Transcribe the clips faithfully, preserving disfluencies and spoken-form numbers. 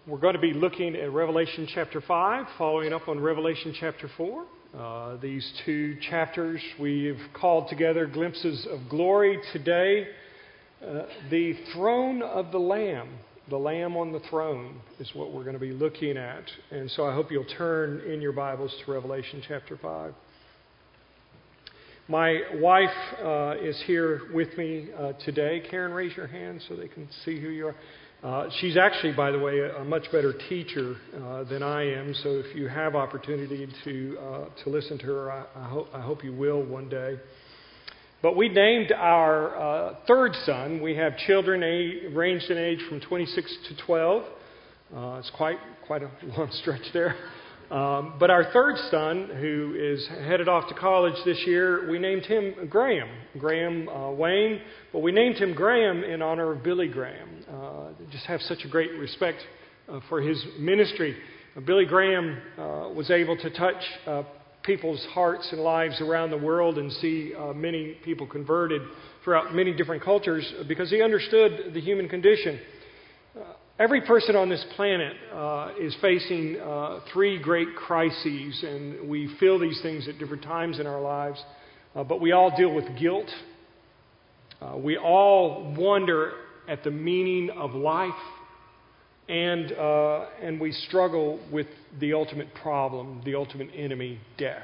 We're going to be looking at Revelation chapter five, following up on Revelation chapter four. Uh, these two chapters we've called together Glimpses of Glory. Today, uh, the throne of the Lamb, the Lamb on the throne is what we're going to be looking at. And so I hope you'll turn in your Bibles to Revelation chapter five. My wife uh, is here with me uh, today. Karen, raise your hand so they can see who you are. Uh, she's actually, by the way, a much better teacher uh, than I am. So if you have opportunity to uh, to listen to her, I, I hope I hope you will one day. But we named our uh, third son. We have children a- ranged in age from twenty-six to twelve. Uh, it's quite quite a long stretch there. Um, but our third son, who is headed off to college this year, we named him Graham, Graham uh, Wayne. But we named him Graham in honor of Billy Graham. Uh, just have such a great respect uh, for his ministry. Uh, Billy Graham uh, was able to touch uh, people's hearts and lives around the world and see uh, many people converted throughout many different cultures because he understood the human condition. Uh, every person on this planet uh, is facing uh, three great crises, and we feel these things at different times in our lives. Uh, but we all deal with guilt. Uh, we all wonder at the meaning of life, and uh, and we struggle with the ultimate problem, the ultimate enemy, death.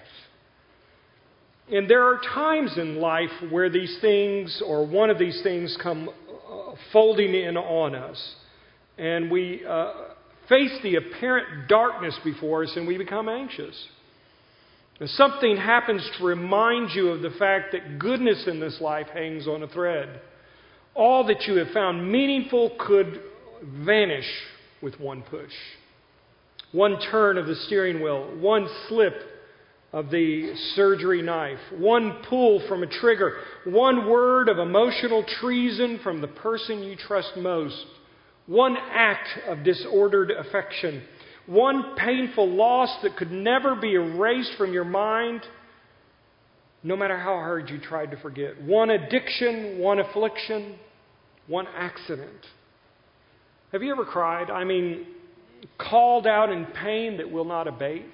And there are times in life where these things, or one of these things, come uh, folding in on us. And we uh, face the apparent darkness before us and we become anxious. And something happens to remind you of the fact that goodness in this life hangs on a thread. All that you have found meaningful could vanish with one push. One turn of the steering wheel, one slip of the surgery knife, one pull from a trigger, one word of emotional treason from the person you trust most. One act of disordered affection, one painful loss that could never be erased from your mind, no matter how hard you tried to forget. One addiction, one affliction, one accident. Have you ever cried? I mean, called out in pain that will not abate?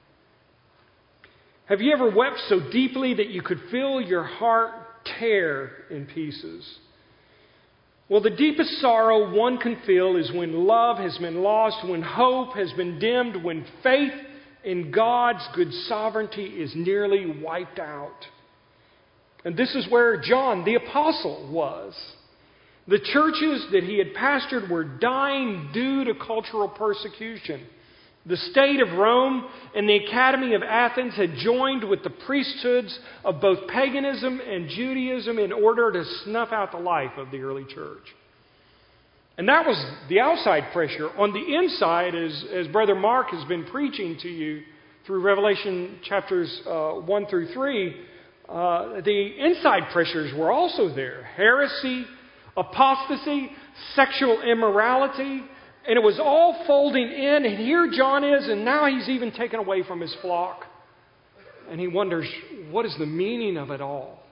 Have you ever wept so deeply that you could feel your heart tear in pieces? Well, the deepest sorrow one can feel is when love has been lost, when hope has been dimmed, when faith in God's good sovereignty is nearly wiped out. And this is where John the Apostle was. The churches that he had pastored were dying due to cultural persecution. The state of Rome and the Academy of Athens had joined with the priesthoods of both paganism and Judaism in order to snuff out the life of the early church. And that was the outside pressure. On the inside, as, as Brother Mark has been preaching to you through Revelation chapters uh, one through three, uh, the inside pressures were also there. Heresy, apostasy, sexual immorality. And it was all folding in, and here John is, and now he's even taken away from his flock. And he wonders, what is the meaning of it all?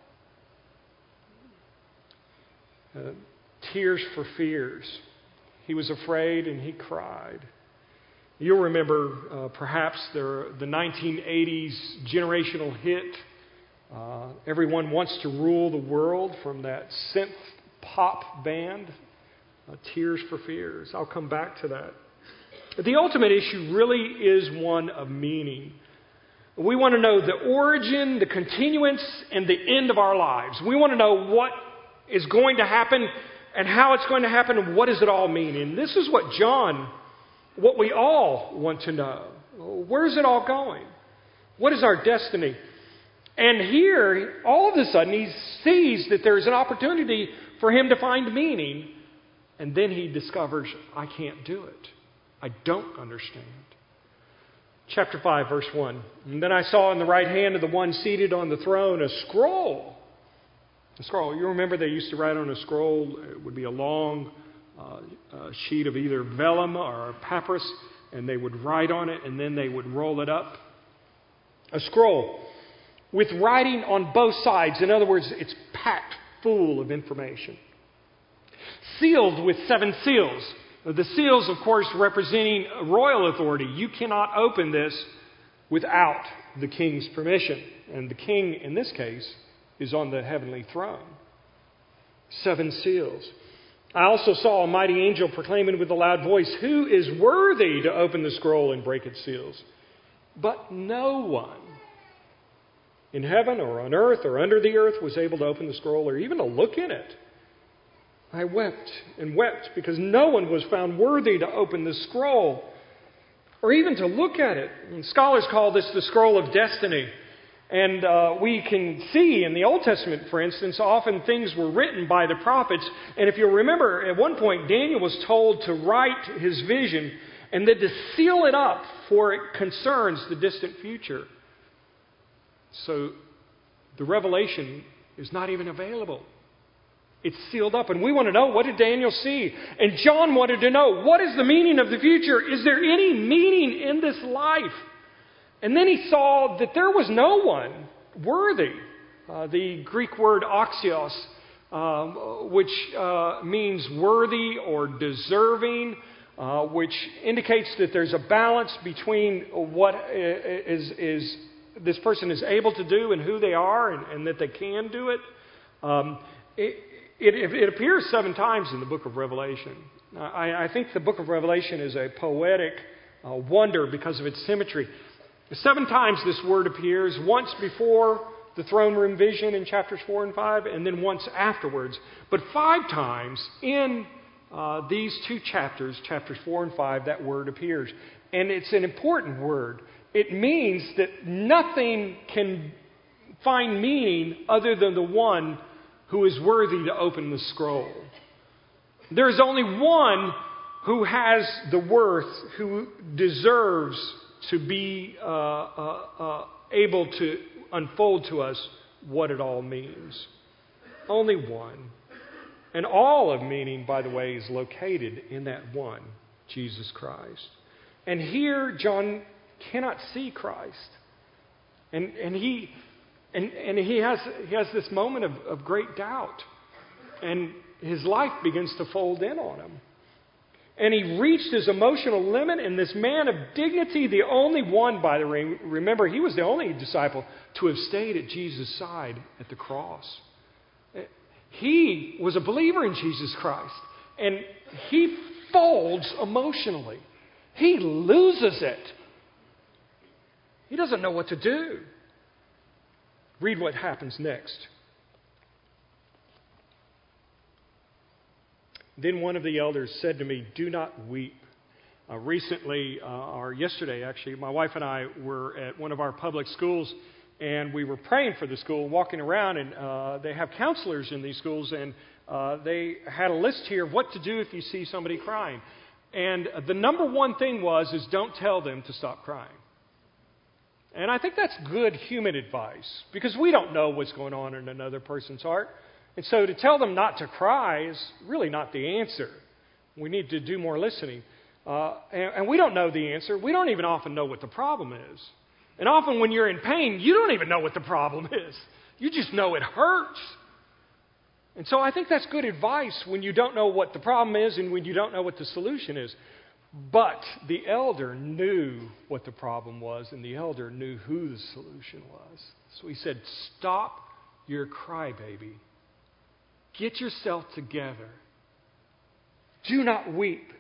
Uh, tears for fears. He was afraid and he cried. You'll remember uh, perhaps the, the nineteen eighties generational hit, uh, Everyone Wants to Rule the World, from that synth pop band. Uh, Tears for Fears. I'll come back to that. The ultimate issue really is one of meaning. We want to know the origin, the continuance, and the end of our lives. We want to know what is going to happen and how it's going to happen and what does it all mean. And this is what John, what we all want to know. Where's it all going? What is our destiny? And here, all of a sudden, he sees that there's an opportunity for him to find meaning. And then he discovers, I can't do it. I don't understand. Chapter five, verse one. And then I saw in the right hand of the one seated on the throne a scroll. A scroll. You remember they used to write on a scroll. It would be a long uh, uh, sheet of either vellum or papyrus. And they would write on it and then they would roll it up. A scroll with writing on both sides. In other words, it's packed full of information. Sealed with seven seals. The seals, of course, representing royal authority. You cannot open this without the king's permission. And the king, in this case, is on the heavenly throne. Seven seals. I also saw a mighty angel proclaiming with a loud voice, "Who is worthy to open the scroll and break its seals?" But no one in heaven or on earth or under the earth was able to open the scroll or even to look in it. I wept and wept because no one was found worthy to open the scroll or even to look at it. And scholars call this the scroll of destiny. And uh, we can see in the Old Testament, for instance, often things were written by the prophets. And if you'll remember, at one point, Daniel was told to write his vision and then to seal it up, for it concerns the distant future. So the revelation is not even available. It's sealed up. And we want to know, what did Daniel see? And John wanted to know, what is the meaning of the future? Is there any meaning in this life? And then he saw that there was no one worthy. Uh, the Greek word axios, um, which uh, means worthy or deserving, uh, which indicates that there's a balance between what is, is this person is able to do and who they are, and, and that they can do it. Um, it, it. It appears seven times in the book of Revelation. I, I think the book of Revelation is a poetic uh, wonder because of its symmetry. Seven times this word appears, once before the throne room vision in chapters four and five, and then once afterwards. But five times in uh, these two chapters, chapters four and five, that word appears. And it's an important word. It means that nothing can find meaning other than the one who is worthy to open the scroll. There is only one who has the worth, who deserves to be uh, uh, uh, able to unfold to us what it all means. Only one. And all of meaning, by the way, is located in that one, Jesus Christ. And here, John cannot see Christ. And, and, he, and, and he, has, he has this moment of, of great doubt. And his life begins to fold in on him. And he reached his emotional limit, and this man of dignity, the only one, by the way, remember, he was the only disciple to have stayed at Jesus' side at the cross. He was a believer in Jesus Christ, and he folds emotionally. He loses it. He doesn't know what to do. Read what happens next. Then one of the elders said to me, "Do not weep." Uh, recently, uh, or yesterday actually, my wife and I were at one of our public schools, and we were praying for the school, walking around, and uh, they have counselors in these schools, and uh, they had a list here of what to do if you see somebody crying. And the number one thing was, is don't tell them to stop crying. And I think that's good human advice, because we don't know what's going on in another person's heart. And so to tell them not to cry is really not the answer. We need to do more listening. Uh, and, and we don't know the answer. We don't even often know what the problem is. And often when you're in pain, you don't even know what the problem is. You just know it hurts. And so I think that's good advice when you don't know what the problem is and when you don't know what the solution is. But the elder knew what the problem was, and the elder knew who the solution was. So he said, "Stop your crybaby. Get yourself together. Do not weep.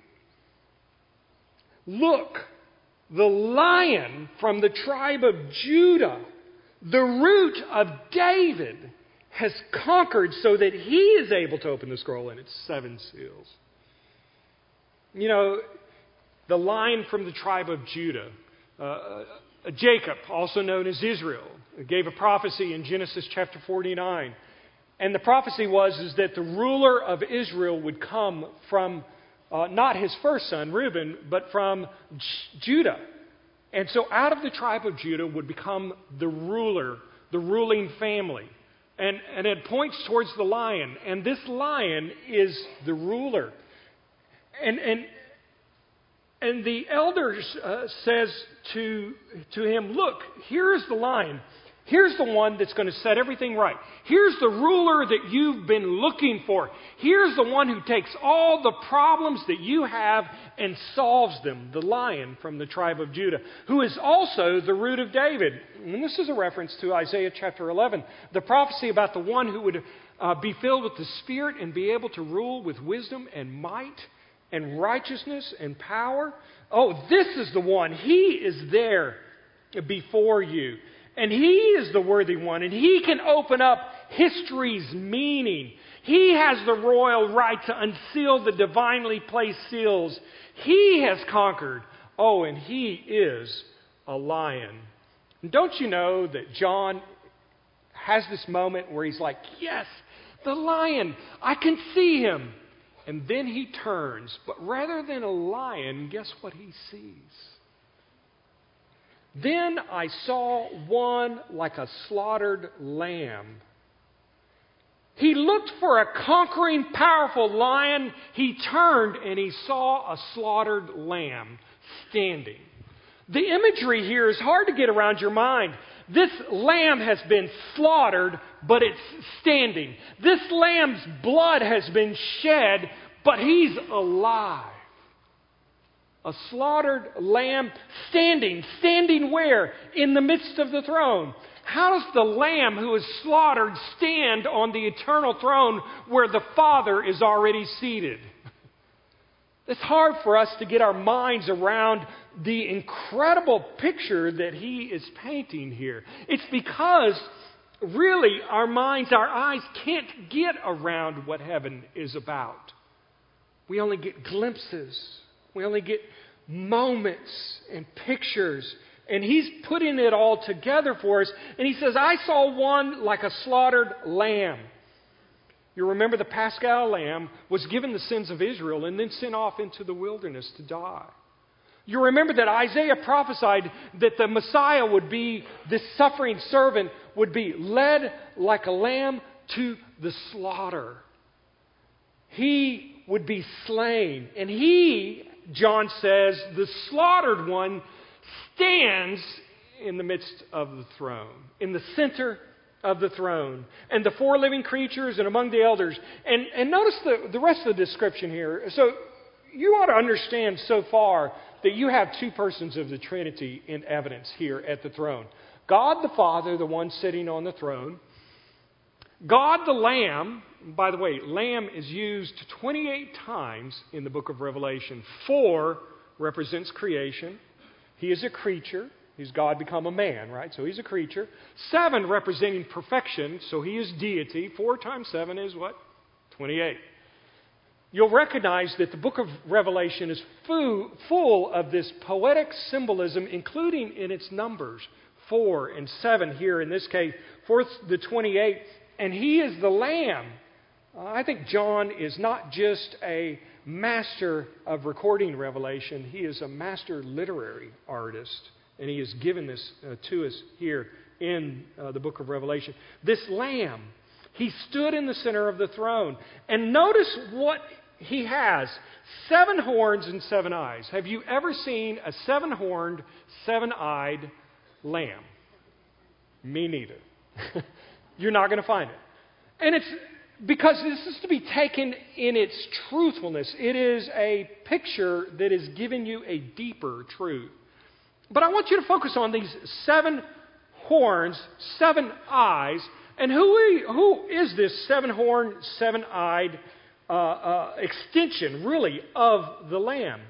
Look, the Lion from the tribe of Judah, the root of David, has conquered so that he is able to open the scroll and its seven seals." You know, the Lion from the tribe of Judah, uh, Jacob, also known as Israel, gave a prophecy in Genesis chapter forty-nine. And the prophecy was is that the ruler of Israel would come from uh, not his first son, Reuben, but from J- Judah. And so out of the tribe of Judah would become the ruler, the ruling family. And, and it points towards the lion. And this lion is the ruler. And, and, and the elder uh, says to, to him, "Look, here is the lion. Here's the one that's going to set everything right. Here's the ruler that you've been looking for. Here's the one who takes all the problems that you have and solves them, the Lion from the tribe of Judah, who is also the root of David. And this is a reference to Isaiah chapter eleven, the prophecy about the one who would uh, be filled with the Spirit and be able to rule with wisdom and might and righteousness and power. Oh, this is the one. He is there before you. And He is the worthy one, and He can open up history's meaning. He has the royal right to unseal the divinely placed seals. He has conquered. Oh, and He is a lion. And don't you know that John has this moment where he's like, yes, the lion, I can see him. And then he turns, but rather than a lion, guess what he sees? Then I saw one like a slaughtered lamb. He looked for a conquering, powerful lion. He turned and he saw a slaughtered lamb standing. The imagery here is hard to get around your mind. This lamb has been slaughtered, but it's standing. This lamb's blood has been shed, but he's alive. A slaughtered lamb standing. Standing where? In the midst of the throne. How does the lamb who is slaughtered stand on the eternal throne where the Father is already seated? It's hard for us to get our minds around the incredible picture that he is painting here. It's because really our minds, our eyes can't get around what heaven is about. We only get glimpses. We only get moments and pictures. And he's putting it all together for us. And he says, I saw one like a slaughtered lamb. You remember the Paschal lamb was given the sins of Israel and then sent off into the wilderness to die. You remember that Isaiah prophesied that the Messiah would be, this suffering servant would be led like a lamb to the slaughter. He would be slain. And he, John says, the slaughtered one stands in the midst of the throne, in the center of the throne, and the four living creatures and among the elders. And, and notice the, the rest of the description here. So you ought to understand so far that you have two persons of the Trinity in evidence here at the throne. God the Father, the one sitting on the throne. God the Lamb. By the way, lamb is used twenty-eight times in the book of Revelation. Four represents creation. He is a creature. He's God become a man, right? So he's a creature. Seven representing perfection. So he is deity. Four times seven is what? twenty-eight. You'll recognize that the book of Revelation is full, full of this poetic symbolism, including in its numbers. Four and seven here in this case. Fourth, the twenty-eight. And he is the Lamb. Uh, I think John is not just a master of recording Revelation. He is a master literary artist. And he has given this uh, to us here in uh, the book of Revelation. This Lamb, he stood in the center of the throne. And notice what he has. Seven horns and seven eyes. Have you ever seen a seven-horned, seven-eyed lamb? Me neither. You're not going to find it. And it's because this is to be taken in its truthfulness. It is a picture that is giving you a deeper truth. But I want you to focus on these seven horns, seven eyes. And who, who is this seven-horned, seven-eyed uh, uh, extension, really, of the Lamb?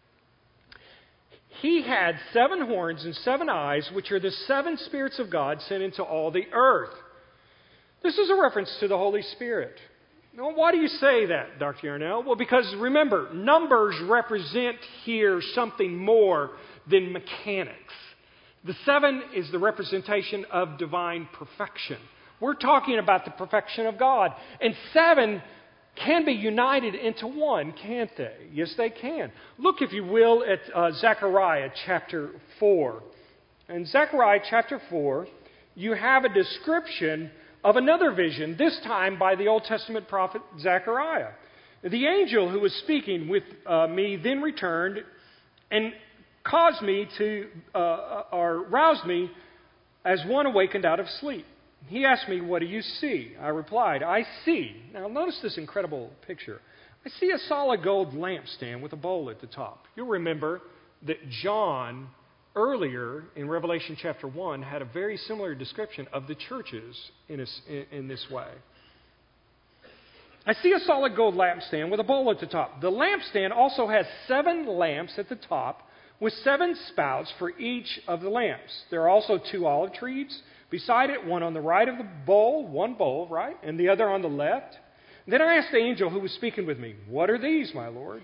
He had seven horns and seven eyes, which are the seven spirits of God sent into all the earth. This is a reference to the Holy Spirit. Now, why do you say that, Doctor Yarnell? Well, because remember, numbers represent here something more than mechanics. The seven is the representation of divine perfection. We're talking about the perfection of God. And seven can be united into one, can't they? Yes, they can. Look, if you will, at uh, Zechariah chapter four. In Zechariah chapter four, you have a description of another vision, this time by the Old Testament prophet Zechariah. The angel who was speaking with uh, me then returned and caused me to, uh, or roused me as one awakened out of sleep. He asked me, "What do you see?" I replied, "I see." Now notice this incredible picture. I see a solid gold lampstand with a bowl at the top. You'll remember that John, earlier in Revelation chapter one, had a very similar description of the churches in, a, in this way. I see a solid gold lampstand with a bowl at the top. The lampstand also has seven lamps at the top with seven spouts for each of the lamps. There are also two olive trees beside it, one on the right of the bowl, one bowl, right, and the other on the left. Then I asked the angel who was speaking with me, "What are these, my Lord?"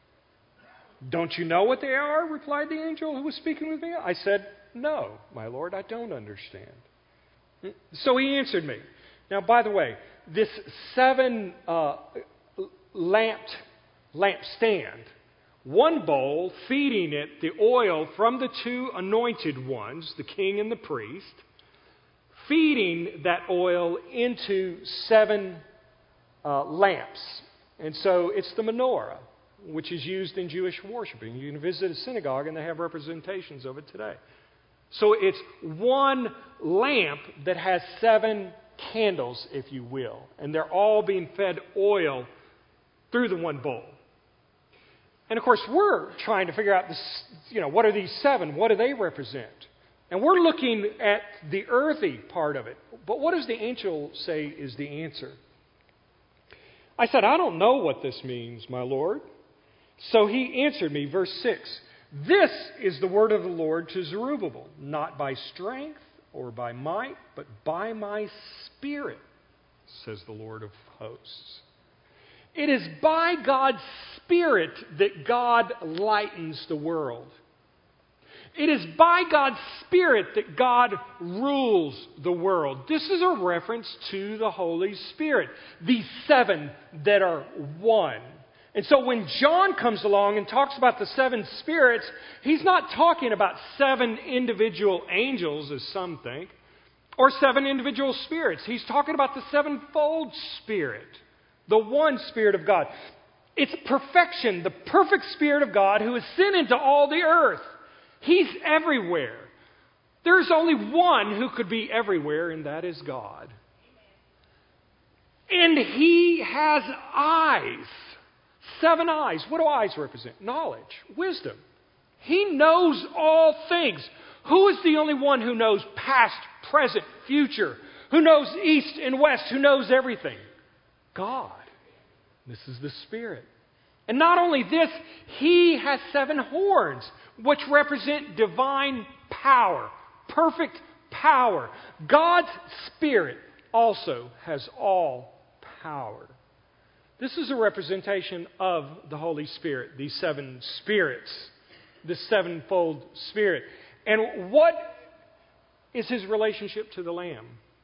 "Don't you know what they are?" replied the angel who was speaking with me. I said, "No, my Lord, I don't understand." So he answered me. Now, by the way, this seven uh, lamped lampstand, one bowl feeding it the oil from the two anointed ones, the king and the priest, feeding that oil into seven uh, lamps. And so it's the menorah, which is used in Jewish worshiping. You can visit a synagogue and they have representations of it today. So it's one lamp that has seven candles, if you will, and they're all being fed oil through the one bowl. And of course, we're trying to figure out this, you know, what are these seven? What do they represent? And we're looking at the earthy part of it. But what does the angel say is the answer? I said, "I don't know what this means, my Lord." So he answered me, verse six, "This is the word of the Lord to Zerubbabel, not by strength or by might, but by my Spirit, says the Lord of hosts." It is by God's Spirit that God lightens the world. It is by God's Spirit that God rules the world. This is a reference to the Holy Spirit, these seven that are one. And so when John comes along and talks about the seven spirits, he's not talking about seven individual angels, as some think, or seven individual spirits. He's talking about the sevenfold Spirit, the one Spirit of God. It's perfection, the perfect Spirit of God who is sent into all the earth. He's everywhere. There's only one who could be everywhere, and that is God. And He has eyes. Seven eyes. What do eyes represent? Knowledge, wisdom. He knows all things. Who is the only one who knows past, present, future? Who knows east and west? Who knows everything? God. This is the Spirit. And not only this, He has seven horns, which represent divine power, perfect power. God's Spirit also has all power. This is a representation of the Holy Spirit, these seven spirits, this sevenfold Spirit. And what is His relationship to the Lamb?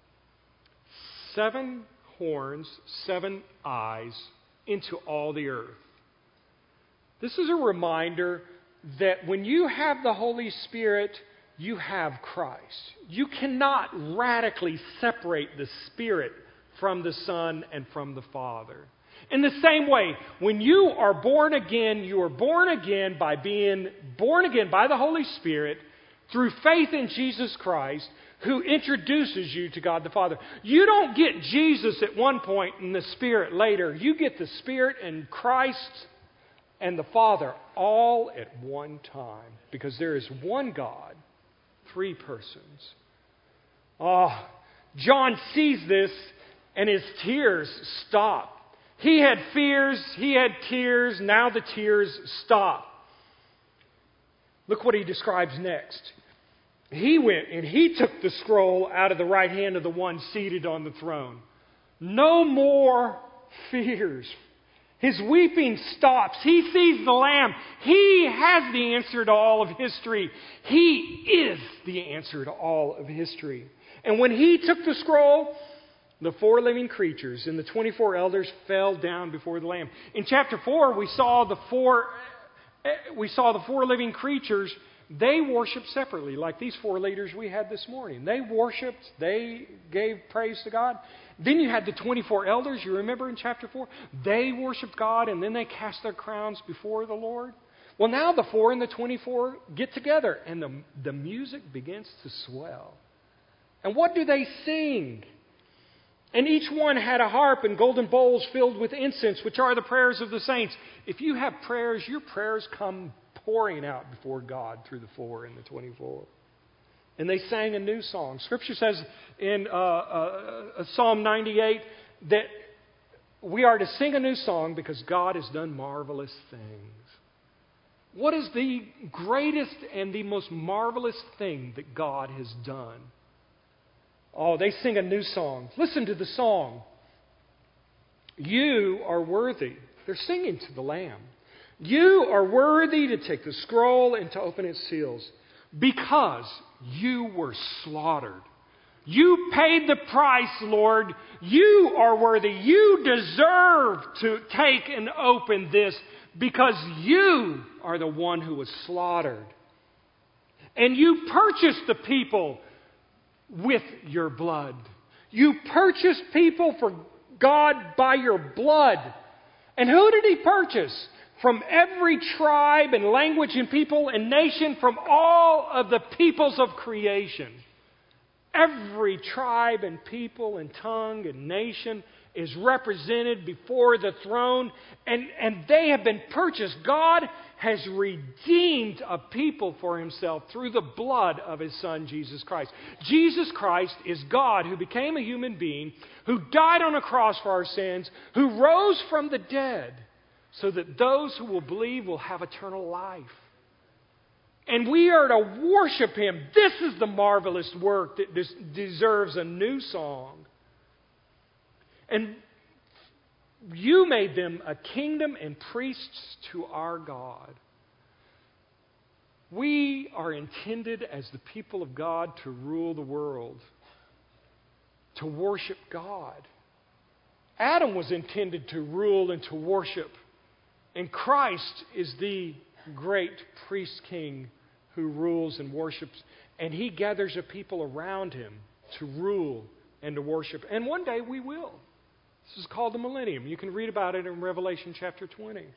Seven horns, seven eyes into all the earth. This is a reminder that when you have the Holy Spirit, you have Christ. You cannot radically separate the Spirit from the Son and from the Father. In the same way, when you are born again, you are born again by being born again by the Holy Spirit through faith in Jesus Christ, who introduces you to God the Father. You don't get Jesus at one point and the Spirit later. You get the Spirit and Christ and the Father all at one time, because there is one God, three persons. Oh, John sees this and his tears stop. He had fears, he had tears, now the tears stop. Look what he describes next. He went and he took the scroll out of the right hand of the one seated on the throne. No more fears. His weeping stops. He sees the Lamb. He has the answer to all of history. He is the answer to all of history. And when he took the scroll, the four living creatures and the twenty-four elders fell down before the Lamb. In chapter four, we saw the four, we saw the four living creatures. They worshiped separately, like these four leaders we had this morning. They worshiped. They gave praise to God. Then you had the twenty-four elders. You remember in chapter four? They worshiped God, and then they cast their crowns before the Lord. Well, now the four and the twenty-four get together, and the, the music begins to swell. And what do they sing? And each one had a harp and golden bowls filled with incense, which are the prayers of the saints. If you have prayers, your prayers come pouring out before God through the four and the twenty-four. And they sang a new song. Scripture says in uh, uh, Psalm ninety-eight that we are to sing a new song because God has done marvelous things. What is the greatest and the most marvelous thing that God has done? Oh, they sing a new song. Listen to the song. You are worthy. They're singing to the Lamb. You are worthy to take the scroll and to open its seals because you were slaughtered. You paid the price, Lord. You are worthy. You deserve to take and open this because you are the one who was slaughtered. And you purchased the people with your blood. You purchased people for God by your blood. And who did He purchase? From every tribe and language and people and nation, from all of the peoples of creation. Every tribe and people and tongue and nation is represented before the throne, and, and they have been purchased. God has redeemed a people for Himself through the blood of His Son, Jesus Christ. Jesus Christ is God who became a human being, who died on a cross for our sins, who rose from the dead, so that those who will believe will have eternal life. And we are to worship Him. This is the marvelous work that des- deserves a new song. And you made them a kingdom and priests to our God. We are intended as the people of God to rule the world, to worship God. Adam was intended to rule and to worship. And Christ is the great priest king who rules and worships. And He gathers a people around Him to rule and to worship. And one day we will. This is called the millennium. You can read about it in Revelation chapter twenty.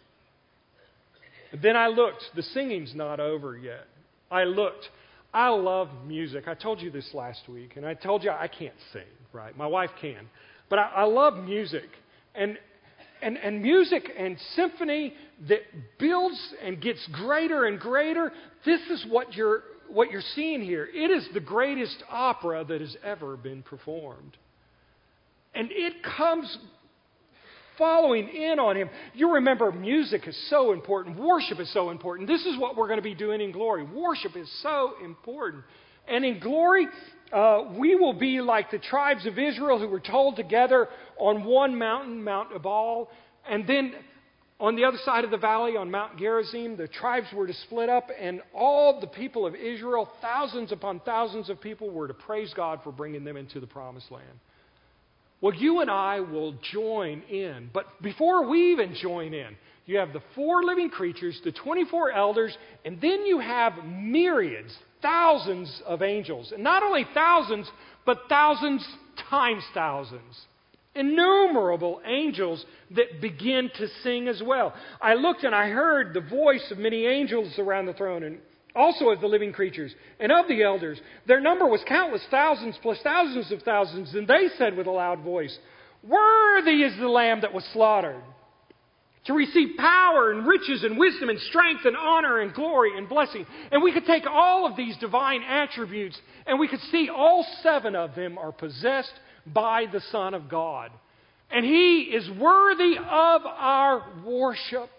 Then I looked. The singing's not over yet. I looked. I love music. I told you this last week. And I told you I can't sing, right? My wife can. But I, I love music. And And, and music and symphony that builds and gets greater and greater. This is what you're, what you're seeing here. It is the greatest opera that has ever been performed. And it comes following in on Him. You remember, music is so important. Worship is so important. This is what we're going to be doing in glory. Worship is so important. And in glory, uh, we will be like the tribes of Israel who were told together on one mountain, Mount Ebal. And then on the other side of the valley, on Mount Gerizim, the tribes were to split up. And all the people of Israel, thousands upon thousands of people, were to praise God for bringing them into the promised land. Well, you and I will join in. But before we even join in, you have the four living creatures, the twenty-four elders, and then you have myriads, thousands of angels. And not only thousands, but thousands times thousands. Innumerable angels that begin to sing as well. I looked and I heard the voice of many angels around the throne, and also of the living creatures and of the elders. Their number was countless, thousands plus thousands of thousands. And they said with a loud voice, "Worthy is the Lamb that was slaughtered to receive power and riches and wisdom and strength and honor and glory and blessing." And we could take all of these divine attributes and we could see all seven of them are possessed by the Son of God. And He is worthy of our worship.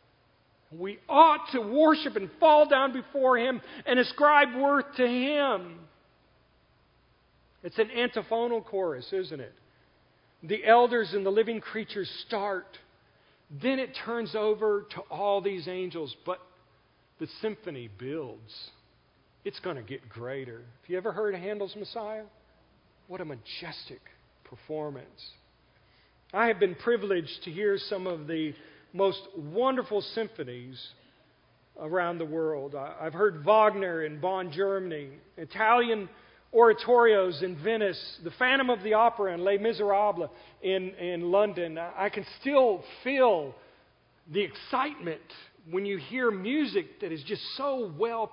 We ought to worship and fall down before Him and ascribe worth to Him. It's an antiphonal chorus, isn't it? The elders and the living creatures start. Then it turns over to all these angels, but the symphony builds. It's going to get greater. Have you ever heard of Handel's Messiah? What a majestic performance. I have been privileged to hear some of the most wonderful symphonies around the world. I've heard Wagner in Bonn, Germany, Italian oratorios in Venice, the Phantom of the Opera and Les Miserables in, in London. I can still feel the excitement when you hear music that is just so well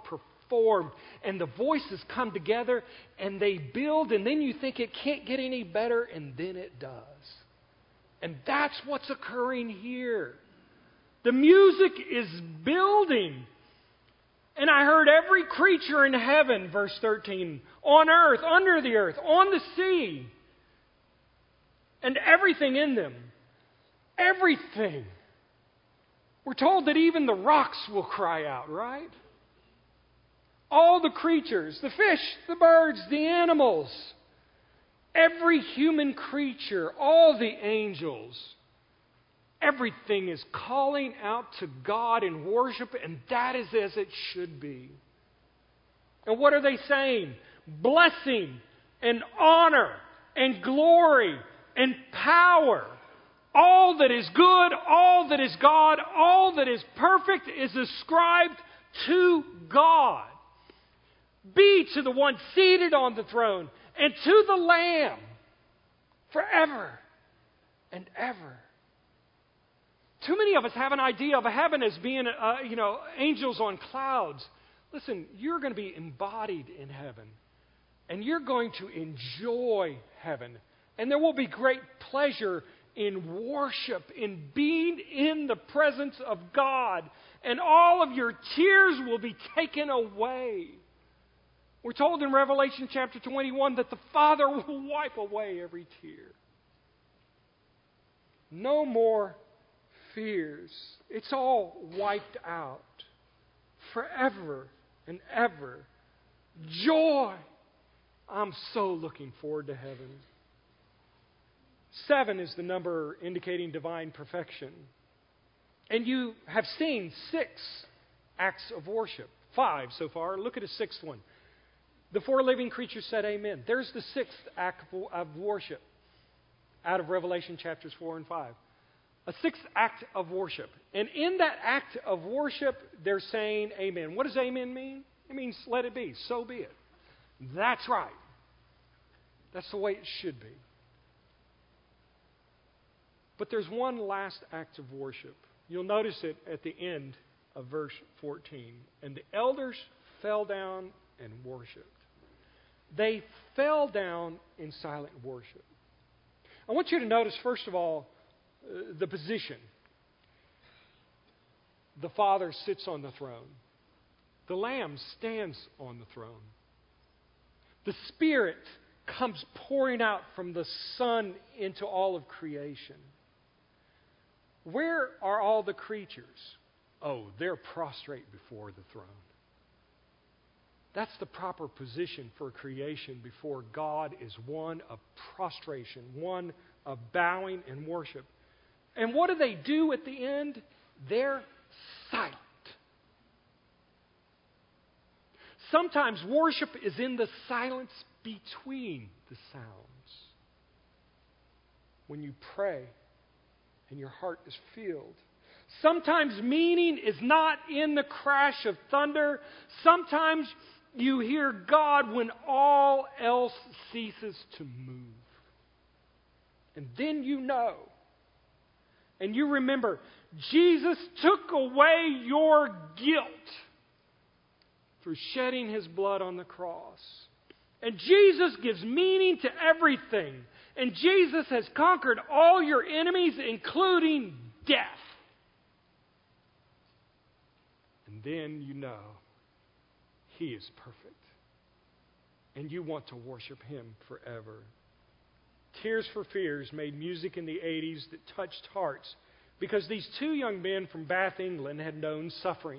formed, and the voices come together, and they build, and then you think it can't get any better, and then it does. And that's what's occurring here. The music is building. And I heard every creature in heaven, verse thirteen, on earth, under the earth, on the sea, and everything in them. Everything. We're told that even the rocks will cry out, right? All the creatures, the fish, the birds, the animals, every human creature, all the angels, everything is calling out to God in worship, and that is as it should be. And what are they saying? Blessing and honor and glory and power. All that is good, all that is God, all that is perfect is ascribed to God. Be to the one seated on the throne and to the Lamb forever and ever. Too many of us have an idea of heaven as being, uh, you know, angels on clouds. Listen, you're going to be embodied in heaven. And you're going to enjoy heaven. And there will be great pleasure in worship, in being in the presence of God. And all of your tears will be taken away. We're told in Revelation chapter twenty-one that the Father will wipe away every tear. No more fears. It's all wiped out. Forever and ever. Joy. I'm so looking forward to heaven. Seven is the number indicating divine perfection. And you have seen six acts of worship. Five so far. Look at a sixth one. The four living creatures said amen. There's the sixth act of worship out of Revelation chapters four and five. A sixth act of worship. And in that act of worship, they're saying amen. What does amen mean? It means let it be. So be it. That's right. That's the way it should be. But there's one last act of worship. You'll notice it at the end of verse fourteen. And the elders fell down and worshiped. They fell down in silent worship. I want you to notice, first of all, uh, the position. The Father sits on the throne. The Lamb stands on the throne. The Spirit comes pouring out from the Son into all of creation. Where are all the creatures? Oh, they're prostrate before the throne. That's the proper position for creation before God, is one of prostration, one of bowing and worship. And what do they do at the end? They're silent. Sometimes worship is in the silence between the sounds. When you pray and your heart is filled. Sometimes meaning is not in the crash of thunder. Sometimes you hear God when all else ceases to move. And then you know. And you remember, Jesus took away your guilt through shedding His blood on the cross. And Jesus gives meaning to everything. And Jesus has conquered all your enemies, including death. And then you know He is perfect. And you want to worship Him forever. Tears for Fears made music in the eighties that touched hearts because these two young men from Bath, England had known suffering.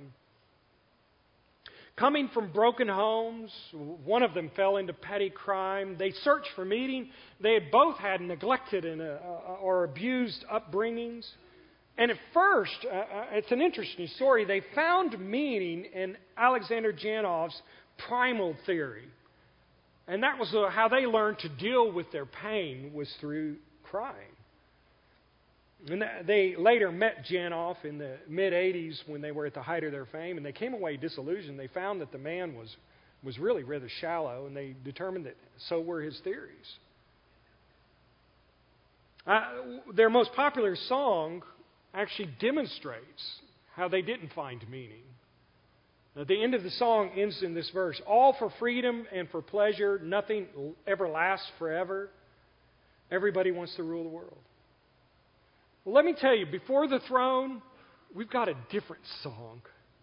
Coming from broken homes, one of them fell into petty crime. They searched for meaning. They had both had neglected and, uh, or abused upbringings. And at first, uh, it's an interesting story, they found meaning in Alexander Janov's primal theory. And that was uh, how they learned to deal with their pain, was through crying. And they later met Janov in the mid-eighties when they were at the height of their fame, and they came away disillusioned. They found that the man was, was really rather shallow, and they determined that so were his theories. Uh, their most popular song actually demonstrates how they didn't find meaning. Uh, the end of the song ends in this verse. All for freedom and for pleasure, nothing ever lasts forever. Everybody wants to rule the world. Well, let me tell you, before the throne, we've got a different song.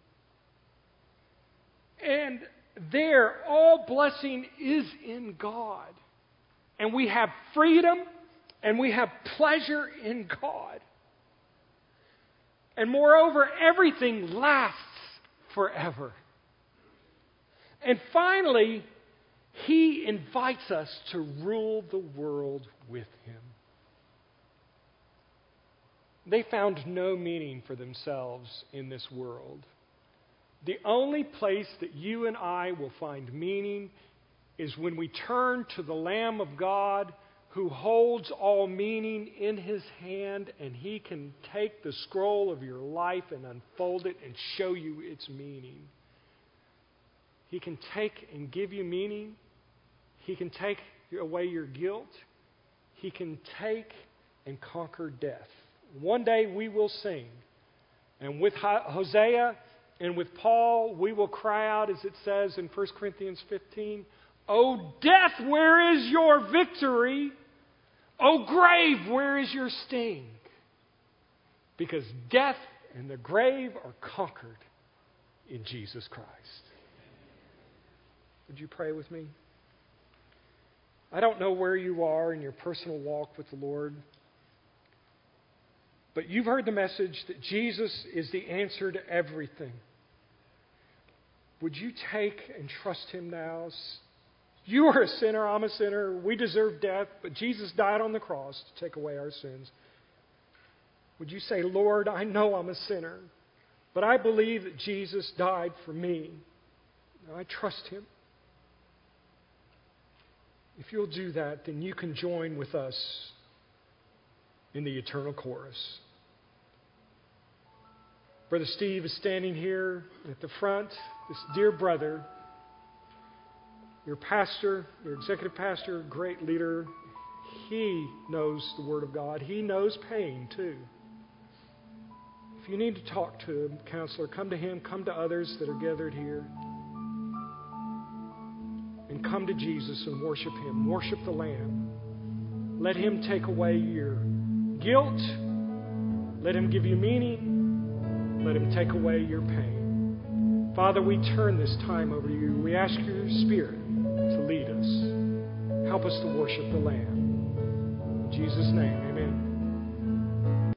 And there, all blessing is in God. And we have freedom and we have pleasure in God. And moreover, everything lasts forever. And finally, He invites us to rule the world with Him. They found no meaning for themselves in this world. The only place that you and I will find meaning is when we turn to the Lamb of God who holds all meaning in His hand, and He can take the scroll of your life and unfold it and show you its meaning. He can take and give you meaning. He can take away your guilt. He can take and conquer death. One day we will sing. And with Hosea and with Paul, we will cry out, as it says in First Corinthians fifteen, "O death, where is your victory? O grave, where is your sting?" Because death and the grave are conquered in Jesus Christ. Would you pray with me? I don't know where you are in your personal walk with the Lord, but you've heard the message that Jesus is the answer to everything. Would you take and trust Him now? You are a sinner, I'm a sinner, we deserve death, but Jesus died on the cross to take away our sins. Would you say, "Lord, I know I'm a sinner, but I believe that Jesus died for me. And I trust Him." If you'll do that, then you can join with us in the eternal chorus. Brother Steve is standing here at the front, this dear brother, your pastor, your executive pastor, great leader. He knows the Word of God. He knows pain too. If you need to talk to him, counselor, come to him, come to others that are gathered here. And come to Jesus and worship Him. Worship the Lamb. Let Him take away your guilt. Let Him give you meaning. Let Him take away your pain. Father, we turn this time over to You. We ask Your Spirit to lead us. Help us to worship the Lamb. In Jesus' name, amen.